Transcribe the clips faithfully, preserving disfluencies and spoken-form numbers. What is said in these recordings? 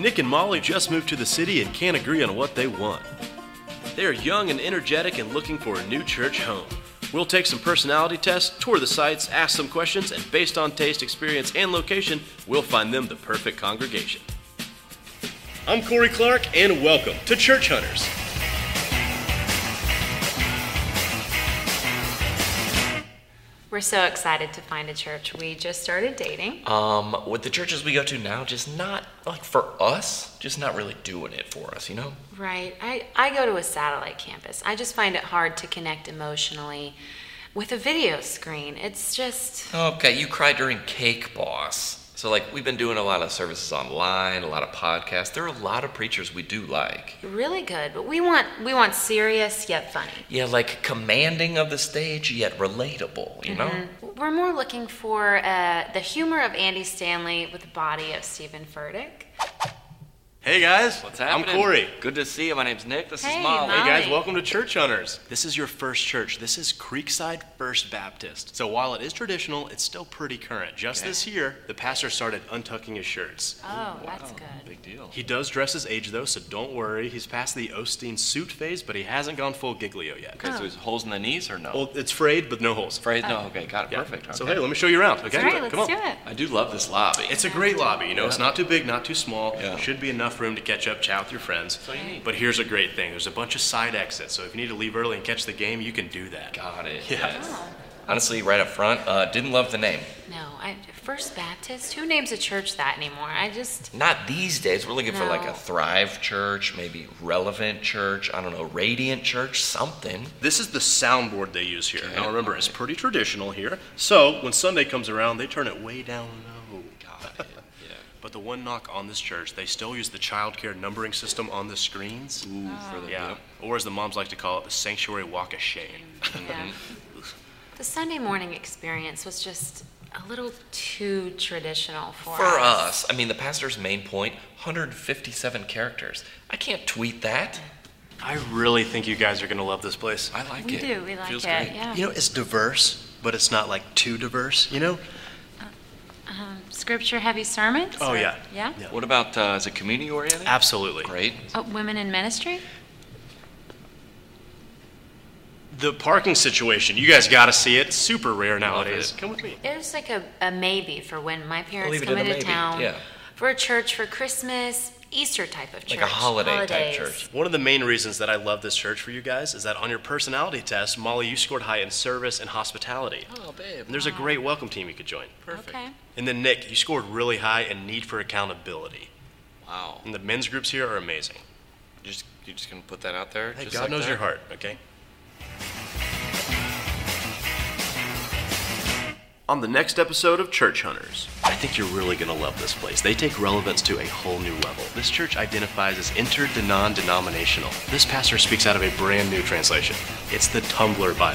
Nick and Molly just moved to the city and can't agree on what they want. They are young and energetic and looking for a new church home. We'll take some personality tests, tour the sites, ask some questions, and based on taste, experience, and location, we'll find them the perfect congregation. I'm Corey Clark, and welcome to Church Hunters. We're so excited to find a church. We just started dating. Um, with the churches we go to now, just not, like, for us, just not really doing it for us, you know? Right. I, I go to a satellite campus. I just find it hard to connect emotionally with a video screen. It's just... Okay, you cried during Cake Boss. So, like, we've been doing a lot of services online, a lot of podcasts. There are a lot of preachers we do like. Really good, but we want we want serious yet funny. Yeah, like commanding of the stage yet relatable, you Mm-hmm. know? We're more looking for uh, the humor of Andy Stanley with the body of Stephen Furtick. Hey guys, What's happening? I'm Corey. Good to see you. My name's Nick. This Hey, is Molly. Molly. Hey guys, welcome to Church Hunters. This is your first church. This is Creekside First Baptist. So while it is traditional, it's still pretty current. Just Okay. this year, the pastor started untucking his shirts. Oh, that's good. Big deal. He does dress his age though, so don't worry. He's past the Osteen suit phase, but he hasn't gone full Giglio yet. Okay, so there's holes in the knees or no? Well, it's frayed, but no holes. Phrase? No. Okay, got it. Yeah. Perfect. So Okay. hey, let me show you around. Okay, All right, let's come on. do it. I do love this lobby. It's a great lobby, you know. It's not too big, not too small. Yeah. Should be enough room to catch up, chat with your friends. all you need. But here's a great thing. There's a bunch of side exits, so if you need to leave early and catch the game, you can do that. Got it. Yeah. Yes. Honestly, right up front, uh, didn't love the name. No, I, First Baptist? Who names a church that anymore? I just... Not these days. We're looking for like No. a Thrive Church, maybe Relevant Church, I don't know, Radiant Church, something. This is the soundboard they use here. Okay. Now remember, it's pretty traditional here. So when Sunday comes around, they turn it way down low. Got it. Yeah. But the one knock on this church, they still use the child care numbering system on the screens. Ooh, for the Yeah. yep. Or as the moms like to call it, the sanctuary walk of shame. Yeah. The Sunday morning experience was just a little too traditional for, For us, I mean, the pastor's main point, one hundred fifty-seven characters. I can't tweet that. I really think you guys are going to love this place. I like We it. do, we like Feels it, great. yeah. You know, it's diverse, but it's not like too diverse, you know? Um, scripture heavy sermons? Oh, or- yeah. Yeah? Yeah. What about, uh, is it community oriented? Absolutely. Great. Oh, women in ministry? The parking situation, you guys got to see it. It's super rare Love nowadays. it. Come with me. There's like a, a maybe for when my parents leave it come at a into maybe, town yeah. for a church for Christmas, Easter type of church. Like a holiday type holidays. church. One of the main reasons that I love this church for you guys is that on your personality test, Molly, you scored high in service and hospitality. Oh, babe. And there's a great welcome team you could join. Perfect. Okay. And then Nick, you scored really high in need for accountability. Wow. And the men's groups here are amazing. You're just, you're just going to put that out there? Hey, just God like knows that? your heart, okay? On the next episode of Church Hunters, I think you're really going to love this place. They take relevance to a whole new level. This church identifies as inter-non-denominational. This pastor speaks out of a brand new translation. It's the Tumblr Bible.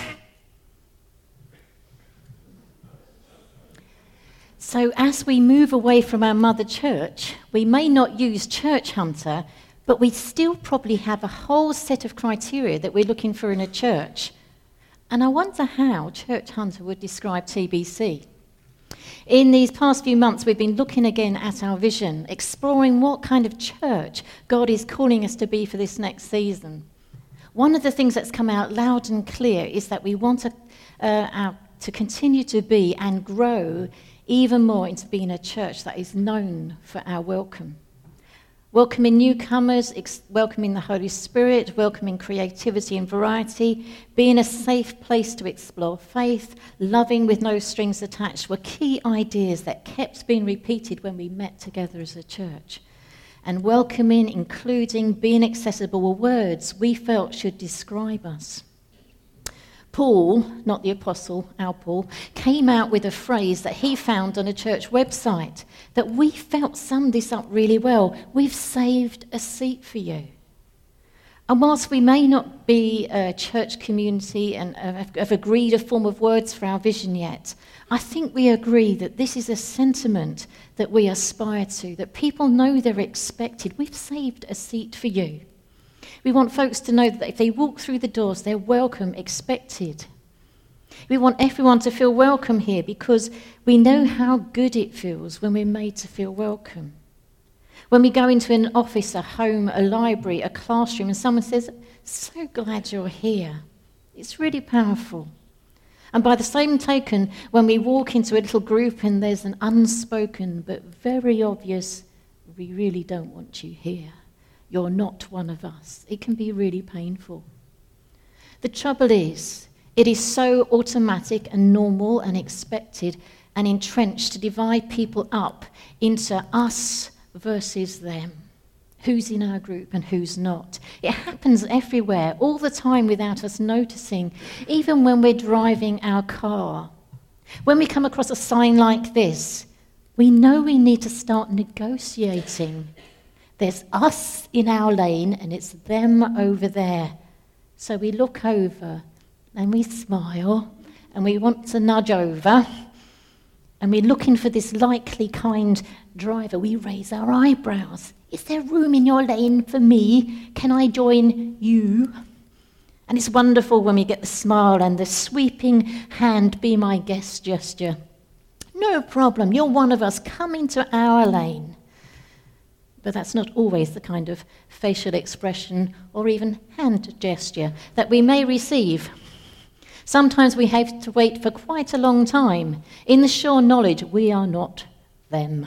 So as we move away from our mother church, we may not use Church Hunter, but we still probably have a whole set of criteria that we're looking for in a church. And I wonder how Church Hunter would describe T B C. In these past few months, we've been looking again at our vision, exploring what kind of church God is calling us to be for this next season. One of the things that's come out loud and clear is that we want to, uh, our, to continue to be and grow even more into being a church that is known for our welcome. Welcoming newcomers, ex- welcoming the Holy Spirit, welcoming creativity and variety, being a safe place to explore faith, loving with no strings attached were key ideas that kept being repeated when we met together as a church. And welcoming, including, being accessible were words we felt should describe us. Paul, not the apostle, our Paul, came out with a phrase that he found on a church website that we felt summed this up really well. We've saved a seat for you. And whilst we may not be a church community and have, have agreed a form of words for our vision yet, I think we agree that this is a sentiment that we aspire to, that people know they're expected. We've saved a seat for you. We want folks to know that if they walk through the doors, they're welcome, expected. We want everyone to feel welcome here because we know how good it feels when we're made to feel welcome. When we go into an office, a home, a library, a classroom, and someone says, "So glad you're here," it's really powerful. And by the same token, when we walk into a little group and there's an unspoken but very obvious, "We really don't want you here. You're not one of us," it can be really painful. The trouble is, it is so automatic and normal and expected and entrenched to divide people up into us versus them. Who's in our group and who's not. It happens everywhere, all the time without us noticing, even when we're driving our car. When we come across a sign like this, we know we need to start negotiating. There's us in our lane and it's them over there. So we look over and we smile and we want to nudge over and we're looking for this likely kind driver. We raise our eyebrows. "Is there room in your lane for me? Can I join you?" And it's wonderful when we get the smile and the sweeping hand, "Be my guest" gesture. "No problem, you're one of us, come into our lane." But that's not always the kind of facial expression or even hand gesture that we may receive. Sometimes we have to wait for quite a long time in the sure knowledge we are not them.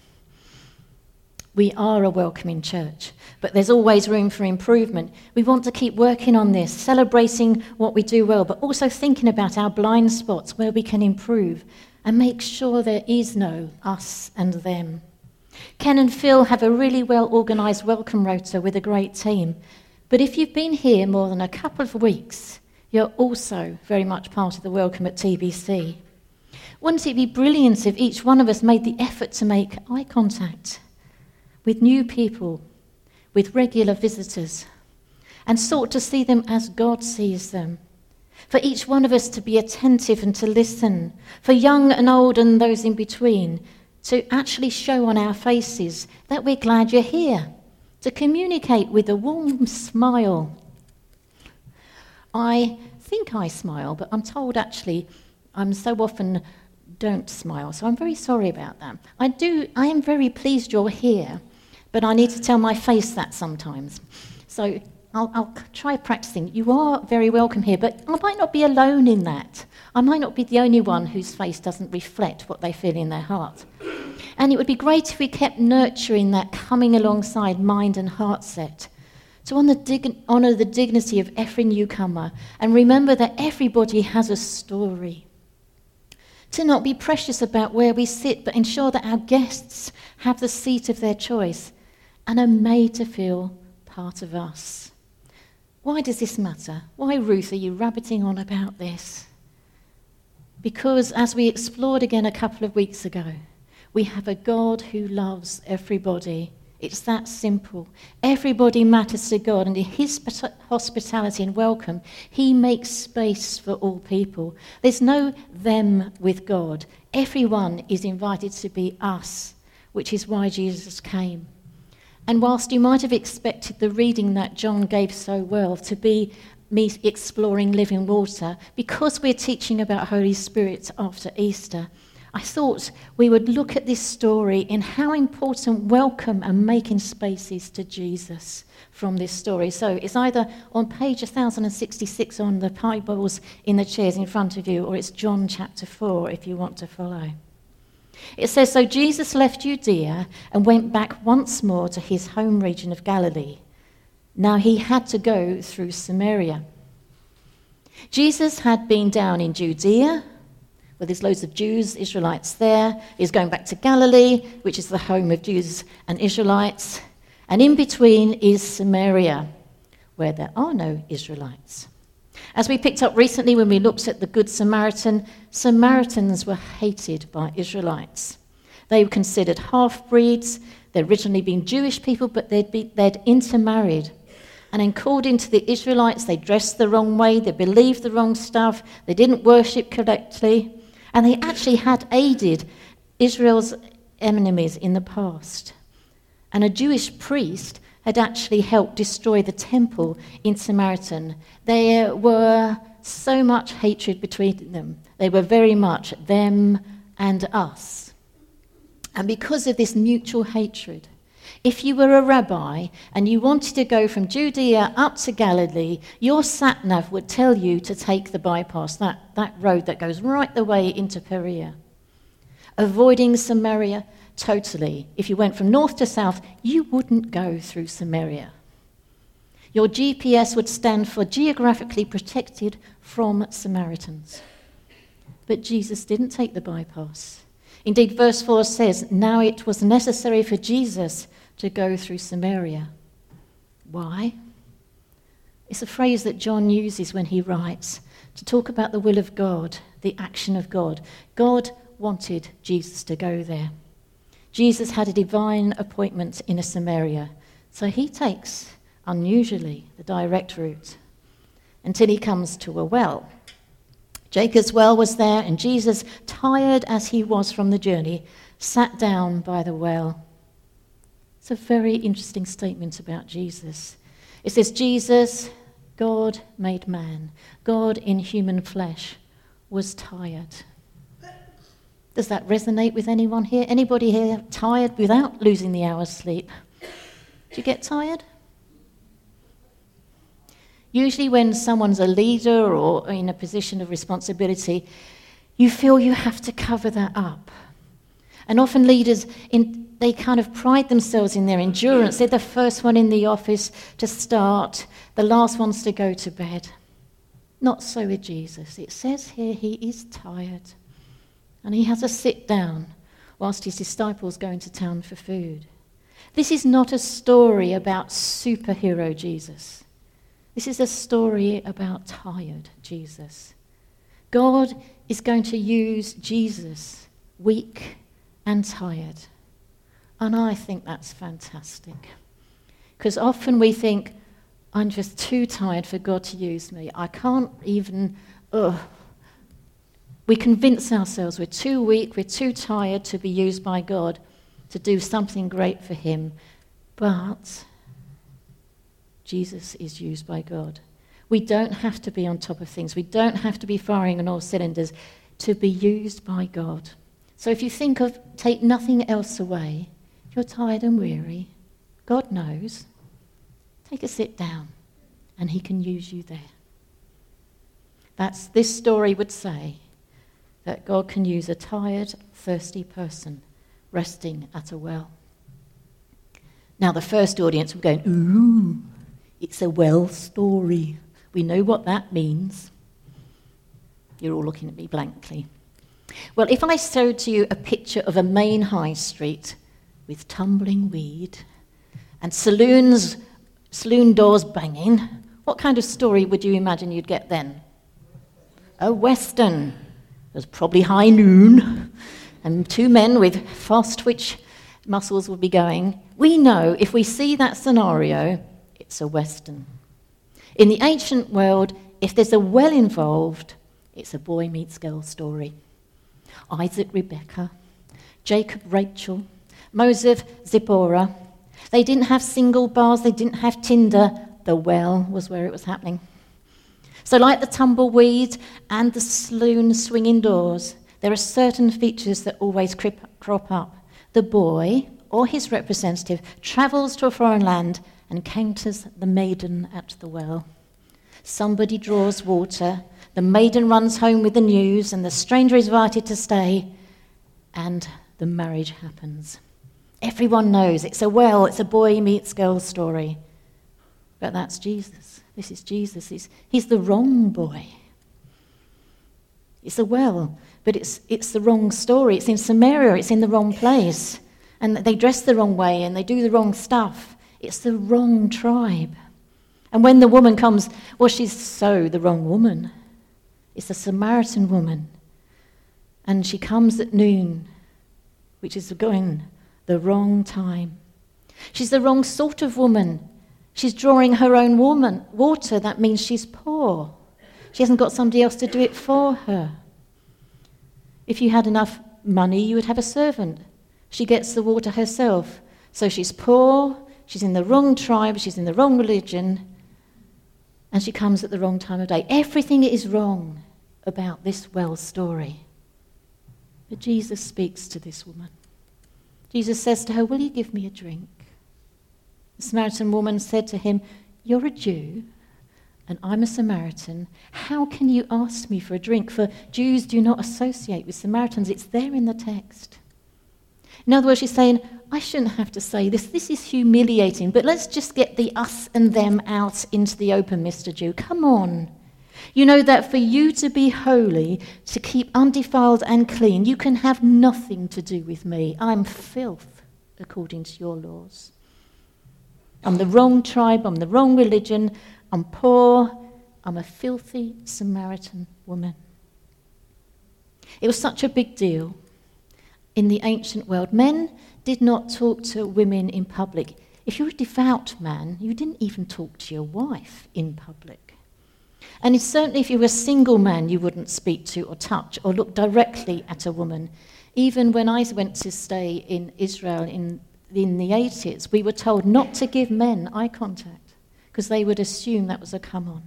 We are a welcoming church, but there's always room for improvement. We want to keep working on this, celebrating what we do well, but also thinking about our blind spots where we can improve and make sure there is no us and them. Ken and Phil have a really well-organised welcome rota with a great team, but if you've been here more than a couple of weeks, you're also very much part of the welcome at T B C. Wouldn't it be brilliant if each one of us made the effort to make eye contact with new people, with regular visitors, and sought to see them as God sees them? For each one of us to be attentive and to listen, for young and old and those in between, to actually show on our faces that we're glad you're here, to communicate with a warm smile. I think I smile, but I'm told actually I'm so often don't smile, so I'm very sorry about that. I do. I am very pleased you're here, but I need to tell my face that sometimes. So I'll, I'll try practicing. You are very welcome here, but I might not be alone in that. I might not be the only one whose face doesn't reflect what they feel in their heart. And it would be great if we kept nurturing that coming alongside mind and heart set, to honour dig- honour the dignity of every newcomer and remember that everybody has a story. To not be precious about where we sit, but ensure that our guests have the seat of their choice and are made to feel part of us. Why does this matter? Why, Ruth, are you rabbiting on about this? Because as we explored again a couple of weeks ago, we have a God who loves everybody. It's that simple. Everybody matters to God, and in his hospitality and welcome, he makes space for all people. There's no them with God. Everyone is invited to be us, which is why Jesus came. And whilst you might have expected the reading that John gave so well to be me exploring living water, because we're teaching about Holy Spirit after Easter, I thought we would look at this story in how important welcome and making space is to Jesus from this story. So it's either on page one thousand sixty-six on the Bibles in the chairs in front of you, or it's John chapter four if you want to follow. It says, "So Jesus left Judea and went back once more to his home region of Galilee. Now he had to go through Samaria." Jesus had been down in Judea, where there's loads of Jews, Israelites there. He's going back to Galilee, which is the home of Jews and Israelites. And in between is Samaria, where there are no Israelites. As we picked up recently when we looked at the Good Samaritan, Samaritans were hated by Israelites. They were considered half-breeds. They'd originally been Jewish people, but they'd, be, they'd intermarried. And according to the Israelites, they dressed the wrong way, they believed the wrong stuff, they didn't worship correctly, and they actually had aided Israel's enemies in the past. And a Jewish priest had actually helped destroy the temple in Samaritan. There were so much hatred between them. They were very much them and us. And because of this mutual hatred, If you were a rabbi and you wanted to go from Judea up to Galilee, your sat-nav would tell you to take the bypass, that, that road that goes right the way into Perea. Avoiding Samaria totally. If you went from north to south, you wouldn't go through Samaria. Your G P S would stand for geographically protected from Samaritans. But Jesus didn't take the bypass. Indeed, verse four says, now it was necessary for Jesus to go through Samaria. Why? It's a phrase that John uses when he writes to talk about the will of God, the action of God. God wanted Jesus to go there. Jesus had a divine appointment in a Samaria, so he takes, unusually, the direct route until he comes to a well. Jacob's well was there, and Jesus, tired as he was from the journey, sat down by the well. It's a very interesting statement about Jesus. It says, Jesus, God made man, God in human flesh, was tired. Does that resonate with anyone here? Anybody here tired without losing the hour's sleep? Do you get tired? Usually when someone's a leader or in a position of responsibility, you feel you have to cover that up. And often leaders, in, they kind of pride themselves in their endurance. They're the first one in the office to start, the last ones to go to bed. Not so with Jesus. It says here he is tired. And he has a sit down whilst his disciples go into town for food. This is not a story about superhero Jesus. This is a story about tired Jesus. God is going to use Jesus, weak and tired. And I think that's fantastic. Because often we think, I'm just too tired for God to use me. I can't even, ugh. We convince ourselves we're too weak, we're too tired to be used by God to do something great for him. But Jesus is used by God. We don't have to be on top of things. We don't have to be firing on all cylinders to be used by God. So if you think of, take nothing else away, if you're tired and weary, God knows. Take a sit down and he can use you there. That's, this story would say that God can use a tired, thirsty person resting at a well. Now the first audience were going, ooh, it's a well story. We know what that means. You're all looking at me blankly. Well, if I showed to you a picture of a main high street with tumbling weed and saloons, saloon doors banging, what kind of story would you imagine you'd get then? A western. There's probably high noon, and two men with fast twitch muscles will be going. We know if we see that scenario, it's a western. In the ancient world, if there's a well involved, it's a boy meets girl story. Isaac, Rebecca, Jacob, Rachel, Moses, Zipporah. They didn't have single bars, they didn't have Tinder. The well was where it was happening. So like the tumbleweed and the saloon swinging doors, there are certain features that always crop up. The boy, or his representative, travels to a foreign land and encounters the maiden at the well. Somebody draws water, the maiden runs home with the news, and the stranger is invited to stay, and the marriage happens. Everyone knows it's a well, it's a boy meets girl story. But that's Jesus. This is Jesus. He's, he's the wrong boy. It's a well, but it's it's the wrong story. It's in Samaria. It's in the wrong place. And they dress the wrong way and they do the wrong stuff. It's the wrong tribe. And when the woman comes, well, she's so the wrong woman. It's a Samaritan woman. And she comes at noon, which is going the wrong time. She's the wrong sort of woman. She's drawing her own woman, water. That means she's poor. She hasn't got somebody else to do it for her. If you had enough money, you would have a servant. She gets the water herself. So she's poor, she's in the wrong tribe, she's in the wrong religion, and she comes at the wrong time of day. Everything is wrong about this well story. But Jesus speaks to this woman. Jesus says to her, will you give me a drink? The Samaritan woman said to him, "You're a Jew, and I'm a Samaritan. How can you ask me for a drink? For Jews do not associate with Samaritans." It's there in the text. In other words, she's saying, I shouldn't have to say this. This is humiliating, but let's just get the us and them out into the open, Mister Jew. Come on. You know that for you to be holy, to keep undefiled and clean, you can have nothing to do with me. I'm filth, according to your laws. I'm the wrong tribe, I'm the wrong religion, I'm poor, I'm a filthy Samaritan woman. It was such a big deal in the ancient world. Men did not talk to women in public. If you were a devout man, you didn't even talk to your wife in public. And it's certainly if you were a single man, you wouldn't speak to or touch or look directly at a woman. Even when I went to stay in Israel in, in the eighties, we were told not to give men eye contact because they would assume that was a come-on.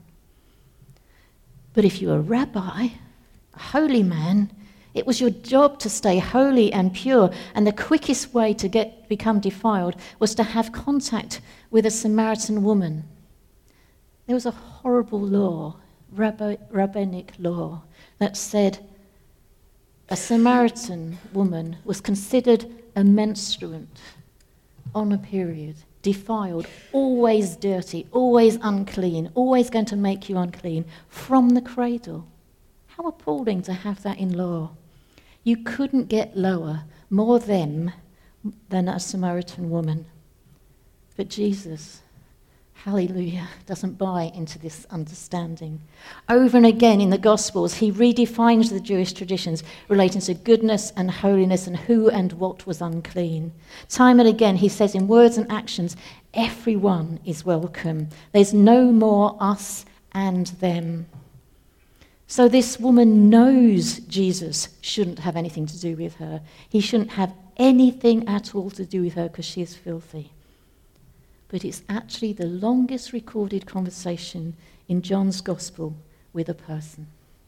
But if you were a rabbi, a holy man, it was your job to stay holy and pure, and the quickest way to get become defiled was to have contact with a Samaritan woman. There was a horrible law, rabbi, rabbinic law, that said a Samaritan woman was considered a menstruant on a period, defiled, always dirty, always unclean, always going to make you unclean from the cradle. How appalling to have that in law. You couldn't get lower, more them, than a Samaritan woman. But Jesus, hallelujah, doesn't buy into this understanding. Over and again in the Gospels, he redefines the Jewish traditions relating to goodness and holiness and who and what was unclean. Time and again, he says in words and actions, everyone is welcome. There's no more us and them. So this woman knows Jesus shouldn't have anything to do with her. He shouldn't have anything at all to do with her because she is filthy. But it's actually the longest recorded conversation in John's Gospel with a person.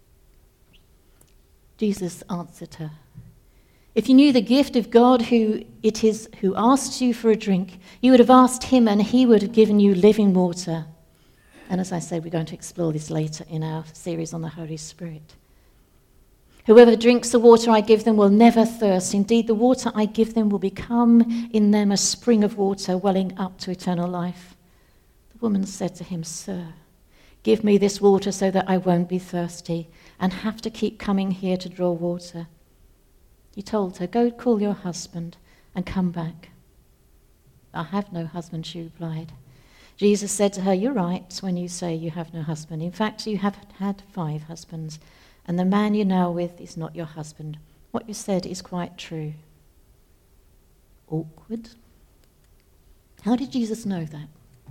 Jesus answered her, "If you knew the gift of God, who it is who asks you for a drink, you would have asked him and he would have given you living water." And as I said, we're going to explore this later in our series on the Holy Spirit. "Whoever drinks the water I give them will never thirst. Indeed, the water I give them will become in them a spring of water welling up to eternal life." The woman said to him, "Sir, give me this water so that I won't be thirsty and have to keep coming here to draw water." He told her, "Go call your husband and come back." "I have no husband," she replied. Jesus said to her, "You're right when you say you have no husband. In fact, you have had five husbands, and the man you're now with is not your husband. What you said is quite true." Awkward. How did Jesus know that?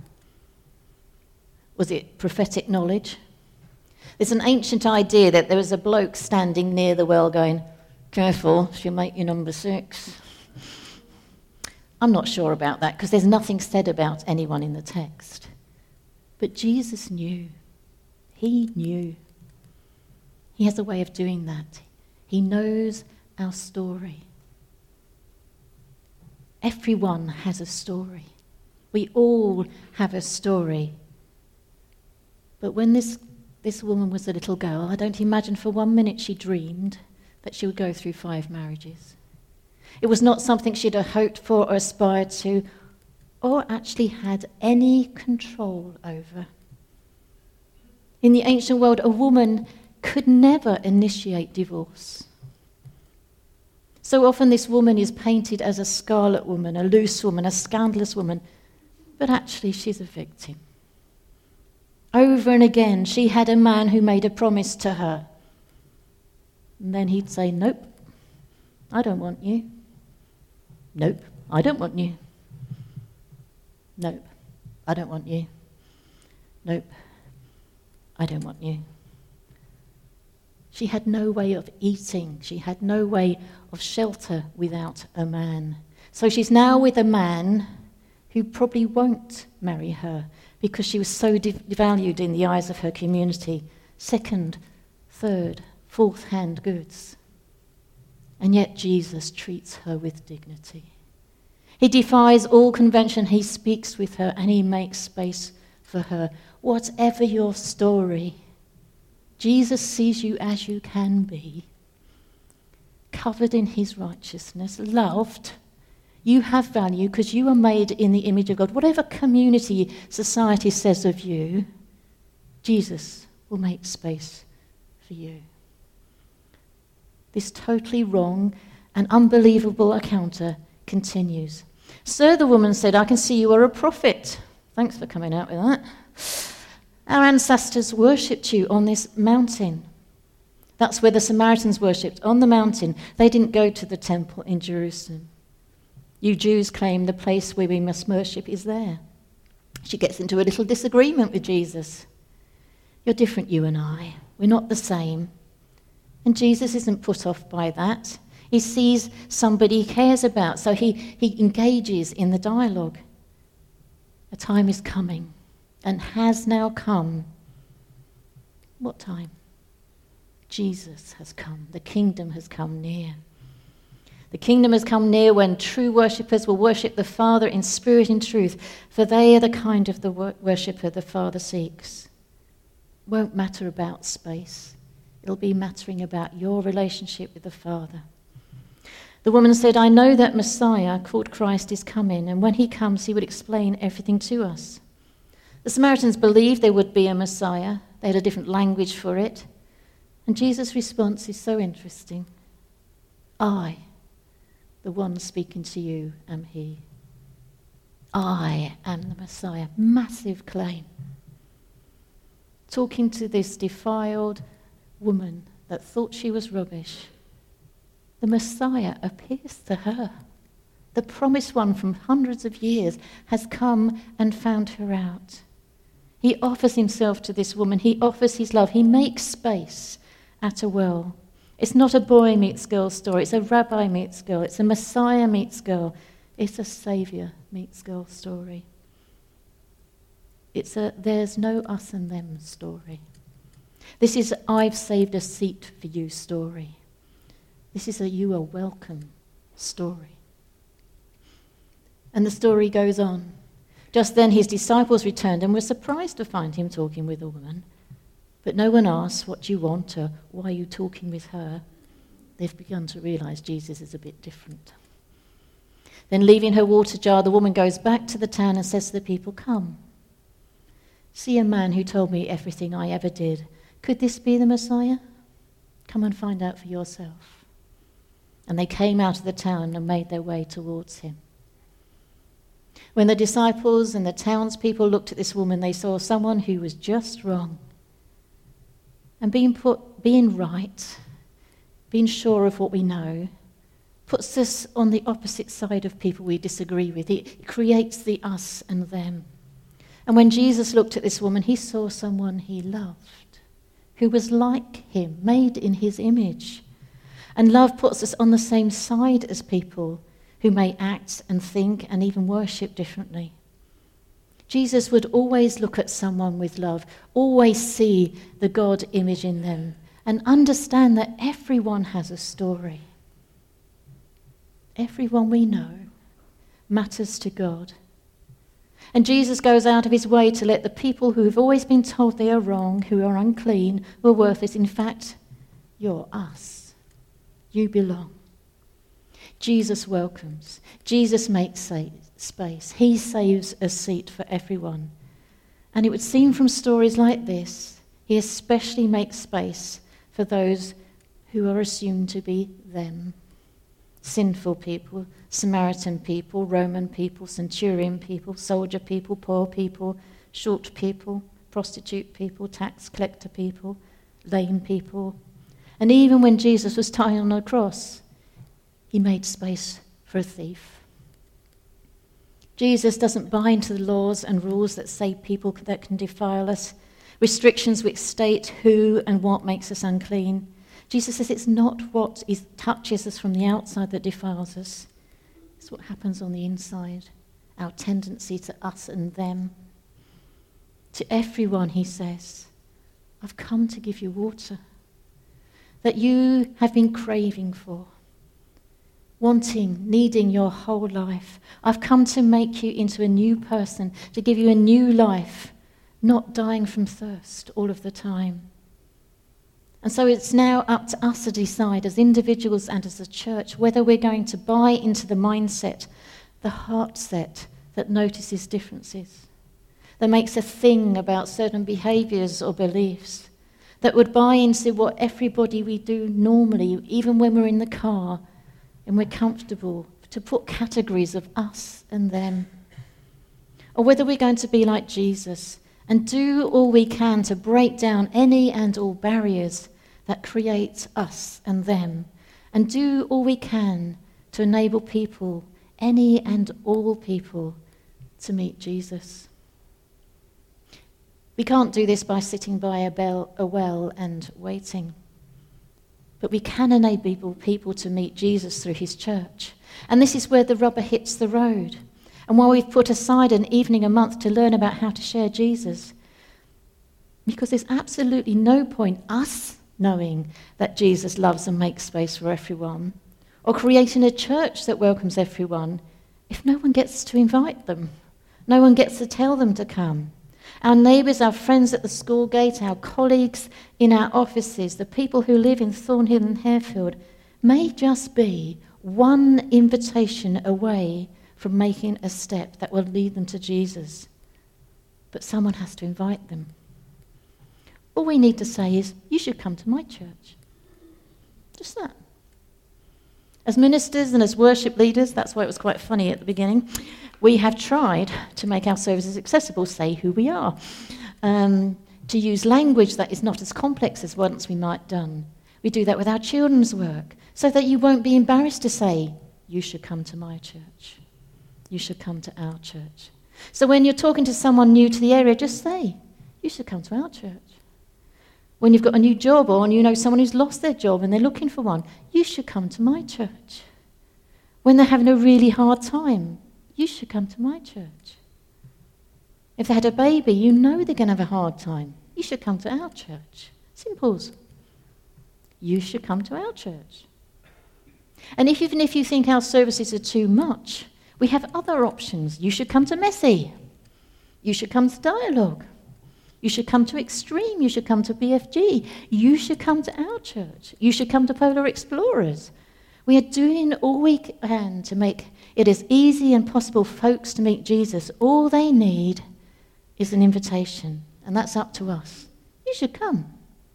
Was it prophetic knowledge? There's an ancient idea that there was a bloke standing near the well going, "Careful, she'll make you number six." I'm not sure about that because there's nothing said about anyone in the text. But Jesus knew. He knew. He has a way of doing that. He knows our story. Everyone has a story. We all have a story. But when this, this woman was a little girl, I don't imagine for one minute she dreamed that she would go through five marriages. It was not something she'd have hoped for or aspired to, or actually had any control over. In the ancient world, a woman could never initiate divorce. So often this woman is painted as a scarlet woman, a loose woman, a scandalous woman, but actually she's a victim. Over and again, she had a man who made a promise to her. And then he'd say, "Nope, I don't want you. Nope, I don't want you. Nope, I don't want you. Nope, I don't want you." She had no way of eating. She had no way of shelter without a man. So she's now with a man who probably won't marry her because she was so devalued in the eyes of her community. Second, third, fourth-hand goods. And yet Jesus treats her with dignity. He defies all convention. He speaks with her and he makes space for her. Whatever your story, Jesus sees you as you can be, covered in his righteousness, loved. You have value because you are made in the image of God. Whatever community, society says of you, Jesus will make space for you. This totally wrong and unbelievable encounter continues. So the woman said, I can see you are a prophet. Thanks for coming out with that. Our ancestors worshipped you on this mountain. That's where the Samaritans worshipped, on the mountain. They didn't go to the temple in Jerusalem. You Jews claim the place where we must worship is there. She gets into a little disagreement with Jesus. You're different, you and I. We're not the same. And Jesus isn't put off by that. He sees somebody he cares about, so he, he engages in the dialogue. A time is coming, and has now come. What time? Jesus has come. The kingdom has come near. The kingdom has come near when true worshippers will worship the Father in spirit and truth, for they are the kind of the worshipper the Father seeks. It won't matter about space. It'll be mattering about your relationship with the Father. The woman said, I know that Messiah, called Christ, is coming, and when he comes, he would explain everything to us. The Samaritans believed there would be a Messiah. They had a different language for it. And Jesus' response is so interesting. I, the one speaking to you, am he. I am the Messiah. Massive claim. Talking to this defiled woman that thought she was rubbish, the Messiah appears to her. The promised one from hundreds of years has come and found her out. He offers himself to this woman. He offers his love. He makes space at a well. It's not a boy meets girl story. It's a rabbi meets girl. It's a Messiah meets girl. It's a Saviour meets girl story. It's a there's no us and them story. This is I've saved a seat for you story. This is a you are welcome story. And the story goes on. Just then his disciples returned and were surprised to find him talking with a woman. But no one asked, what do you want, or why are you talking with her? They've begun to realise Jesus is a bit different. Then leaving her water jar, the woman goes back to the town and says to the people, come, see a man who told me everything I ever did. Could this be the Messiah? Come and find out for yourself. And they came out of the town and made their way towards him. When the disciples and the townspeople looked at this woman, they saw someone who was just wrong. And being put, being right, being sure of what we know, puts us on the opposite side of people we disagree with. It creates the us and them. And when Jesus looked at this woman, he saw someone he loved, who was like him, made in his image. And love puts us on the same side as people who may act and think and even worship differently. Jesus would always look at someone with love, always see the God image in them, and understand that everyone has a story. Everyone we know matters to God. And Jesus goes out of his way to let the people who have always been told they are wrong, who are unclean, who are worthless, in fact, you're us. You belong. Jesus welcomes. Jesus makes space. He saves a seat for everyone. And it would seem from stories like this, he especially makes space for those who are assumed to be them. Sinful people, Samaritan people, Roman people, centurion people, soldier people, poor people, short people, prostitute people, tax collector people, lame people. And even when Jesus was dying on a cross, he made space for a thief. Jesus doesn't bind to the laws and rules that say people that can defile us, restrictions which state who and what makes us unclean. Jesus says it's not what is, touches us from the outside that defiles us. It's what happens on the inside, our tendency to us and them. To everyone, he says, I've come to give you water that you have been craving for. wanting, needing your whole life. I've come to make you into a new person, to give you a new life, not dying from thirst all of the time. And so it's now up to us to decide as individuals and as a church whether we're going to buy into the mindset, the heart set that notices differences, that makes a thing about certain behaviours or beliefs, that would buy into what everybody we do normally, even when we're in the car and we're comfortable, to put categories of us and them. Or whether we're going to be like Jesus and do all we can to break down any and all barriers that create us and them, and do all we can to enable people, any and all people, to meet Jesus. We can't do this by sitting by a, bell, a well and waiting, but we can enable people to meet Jesus through his church. And this is where the rubber hits the road. And while we've put aside an evening a month to learn about how to share Jesus, because there's absolutely no point us knowing that Jesus loves and makes space for everyone, or creating a church that welcomes everyone, if no one gets to invite them, no one gets to tell them to come. Our neighbours, our friends at the school gate, our colleagues in our offices, the people who live in Thornhill and Harefield may just be one invitation away from making a step that will lead them to Jesus. But someone has to invite them. All we need to say is, you should come to my church. Just that. As ministers and as worship leaders, that's why it was quite funny at the beginning, we have tried to make our services accessible, say who we are, um, to use language that is not as complex as once we might have done. We do that with our children's work, so that you won't be embarrassed to say, you should come to my church. You should come to our church. So when you're talking to someone new to the area, just say, you should come to our church. When you've got a new job or you know someone who's lost their job and they're looking for one, you should come to my church. When they're having a really hard time, you should come to my church. If they had a baby, you know they're going to have a hard time. You should come to our church. Simples. You should come to our church. And if, even if you think our services are too much, we have other options. You should come to Messy. You should come to Dialogue. You should come to Extreme. You should come to B F G. You should come to our church. You should come to Polar Explorers. We are doing all we can to make it as easy and possible for folks to meet Jesus. All they need is an invitation, and that's up to us. You should come.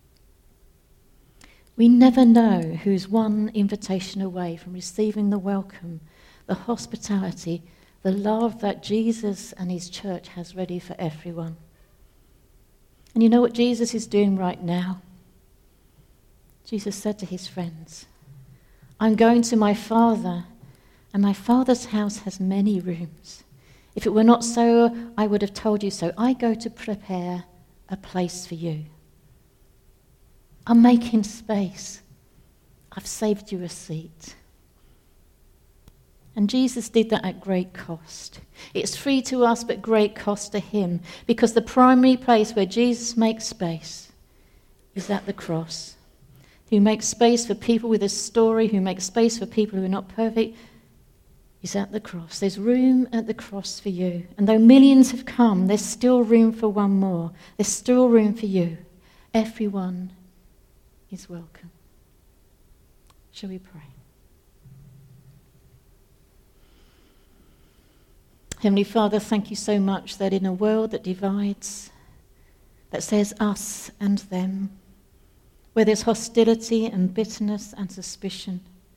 We never know who's one invitation away from receiving the welcome, the hospitality, the love that Jesus and his church has ready for everyone. And you know what Jesus is doing right now? Jesus said to his friends, I'm going to my Father, and my Father's house has many rooms. If it were not so, I would have told you so. I go to prepare a place for you. I'm making space. I've saved you a seat. And Jesus did that at great cost. It's free to us, but great cost to him, because the primary place where Jesus makes space is at the cross. Who makes space for people with a story, who makes space for people who are not perfect, is at the cross. There's room at the cross for you. And though millions have come, there's still room for one more. There's still room for you. Everyone is welcome. Shall we pray? Heavenly Father, thank you so much that in a world that divides, that says us and them, where there's hostility and bitterness and suspicion,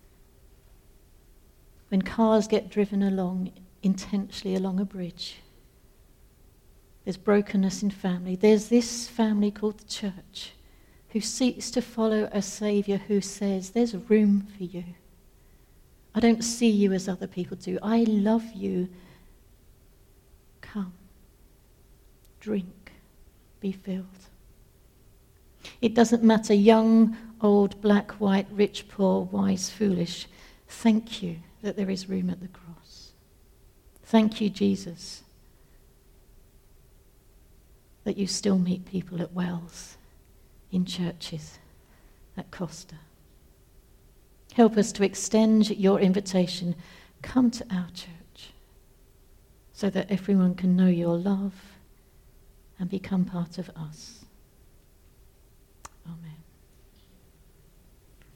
when cars get driven along intentionally along a bridge, there's brokenness in family. There's this family called the church who seeks to follow a Saviour who says, there's room for you. I don't see you as other people do. I love you. Come, drink, be filled. It doesn't matter, young, old, black, white, rich, poor, wise, foolish. Thank you that there is room at the cross. Thank you, Jesus, that you still meet people at wells, in churches, at Costa. Help us to extend your invitation. Come to our church so that everyone can know your love and become part of us. Amen.